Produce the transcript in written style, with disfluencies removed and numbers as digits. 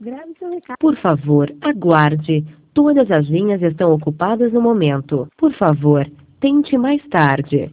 Grave seu recado. Por favor, aguarde. Todas as linhas estão ocupadas no momento. Por favor, tente mais tarde.